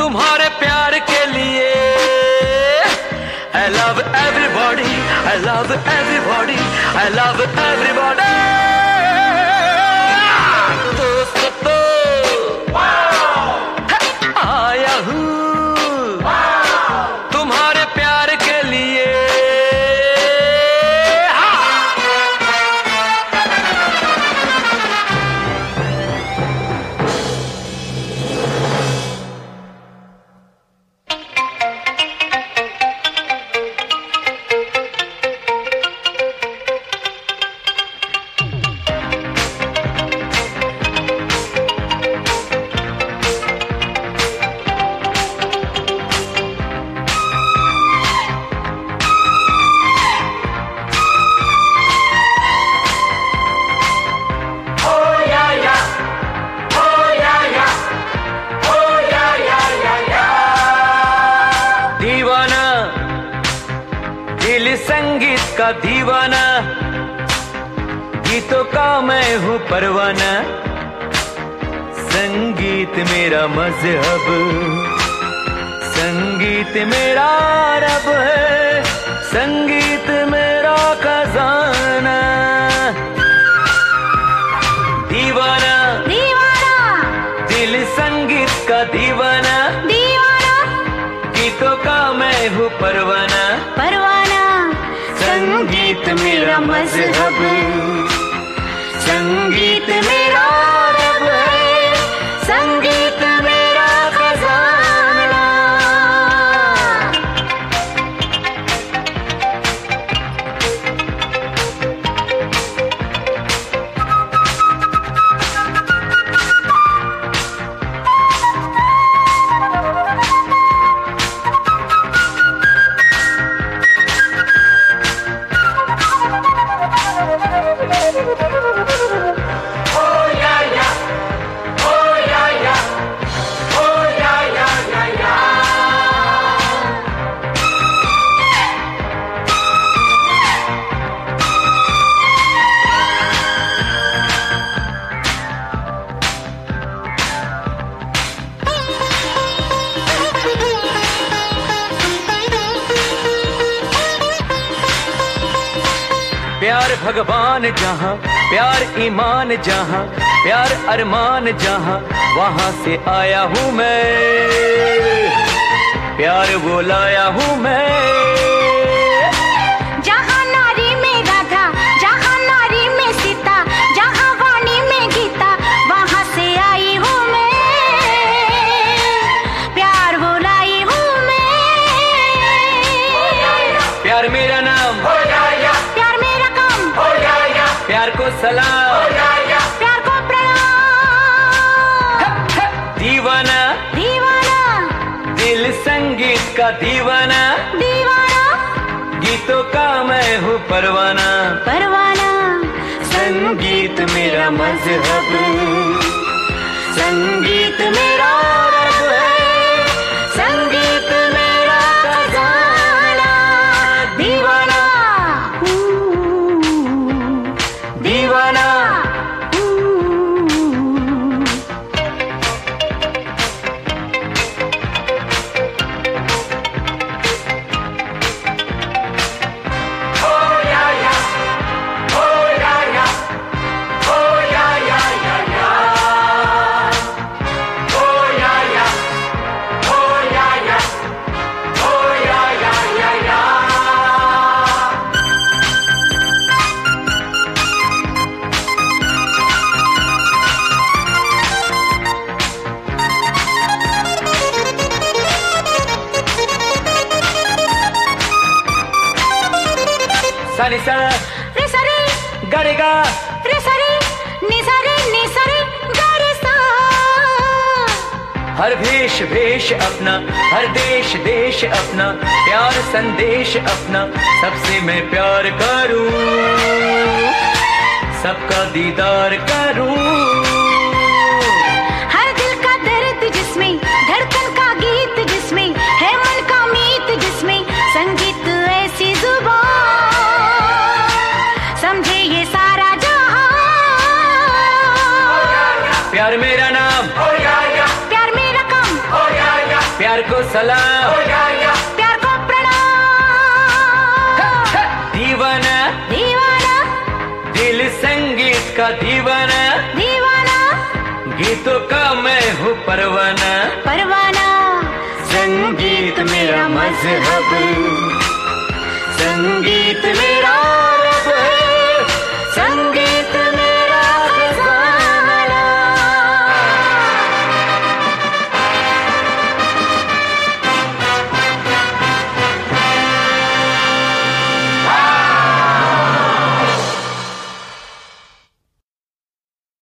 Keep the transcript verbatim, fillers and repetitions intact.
तुम्हारे प्यार के लिए। I love everybody, I love everybody, I love everybody। दोस्त तो आया हूँ तुम्हारे प्यार के लिए। दिल संगीत का दीवाना, गीतों का मैं हूँ परवाना। संगीत मेरा मजहब, संगीत मेरा रब है, संगीत मेरा खजाना। दीवाना दीवाना, दिल संगीत का दीवाना, दीवाना, गीतों का मैं हूँ परवाना। परवाना, संगीत मेरा मजहब, संगीत मेरा रब है, संगीत मेरा खजाना। प्यार भगवान जहाँ, प्यार ईमान जहाँ, प्यार अरमान जहाँ, वहाँ से आया हूँ मैं। प्यार वो लाया हूँ मैं। जहाँ नारी में राधा, जहाँ नारी में सीता, जहाँ वाणी में गीता, वहाँ से आई हूँ मैं। प्यार वो लाई हूँ मैं। प्यार मेरा नाम, प्यार मेरा काम, प्यार को सलाम, प्यार को प्रणाम। दीवाना दीवाना, दिल संगीत का दीवाना, दीवाना, गीतों का मैं हूँ परवाना। परवाना, संगीत मेरा मजहब, संगीत मेरा रब है, संगीत मेरा खजाना। दीवाना, दीवाना सा नि सा रे सा रे, गा रे गा, रे सा रे, नि सा रे, नि सा रे, गा रे सा। हर भेष भेष अपना, हर देश देश अपना, प्यार संदेश अपना, सबसे मैं प्यार करूं, सबका दीदार करूं। हर दिल का दर्द जिसमें, धड़कन का गीत जिसमें, है मन का मीत जिसमें, संगीत ऐसी जुबान, समझे ये सारा जहां। प्यार मेरा नाम, प्यार मेरा काम, प्यार को सलाम, प्यार को प्रणाम। दीवाना दीवाना दिल संगीत का दीवाना, दीवाना गीतों का मैं हूँ परवाना। परवाना संगीत मेरा मजहब, संगीत मेरा